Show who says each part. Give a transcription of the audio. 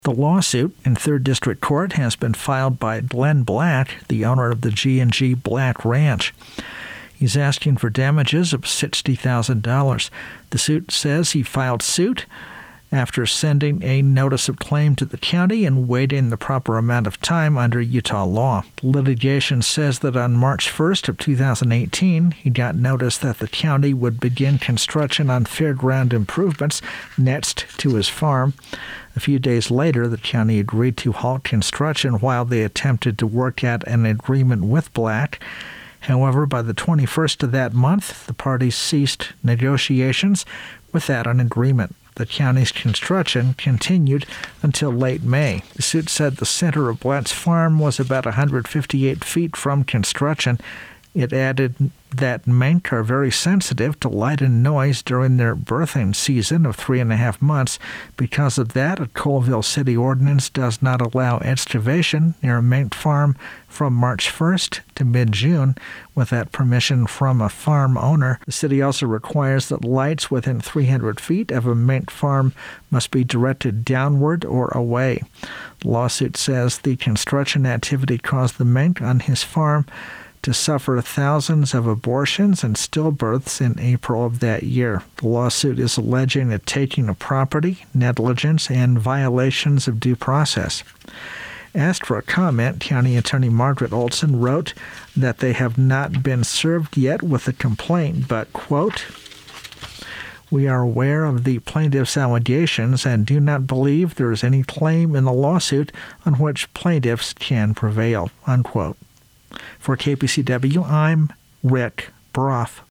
Speaker 1: The lawsuit in 3rd District Court has been filed by Glenn Black, the owner of the G&G Black Ranch. He's asking for damages of $60,000. The suit says he filed suit after sending a notice of claim to the county and waiting the proper amount of time under Utah law. Litigation says that on March 1st of 2018, he got notice that the county would begin construction on fairground improvements next to his farm. A few days later, the county agreed to halt construction while they attempted to work out an agreement with Black. However, by the 21st of that month, the parties ceased negotiations without an agreement. The county's construction continued until late May. The suit said the center of Black's farm was about 158 feet from construction. It added that mink are very sensitive to light and noise during their birthing season of 3.5 months. Because of that, a Colville City ordinance does not allow excavation near a mink farm from March 1st to mid-June without permission from a farm owner. The city also requires that lights within 300 feet of a mink farm must be directed downward or away. The lawsuit says the construction activity caused the mink on his farm to suffer thousands of abortions and stillbirths in April of that year. The lawsuit is alleging a taking of property, negligence, and violations of due process. Asked for a comment, County Attorney Margaret Olson wrote that they have not been served yet with a complaint, but, quote, "We are aware of the plaintiff's allegations and do not believe there is any claim in the lawsuit on which plaintiffs can prevail," unquote. For KPCW, I'm Rick Broff.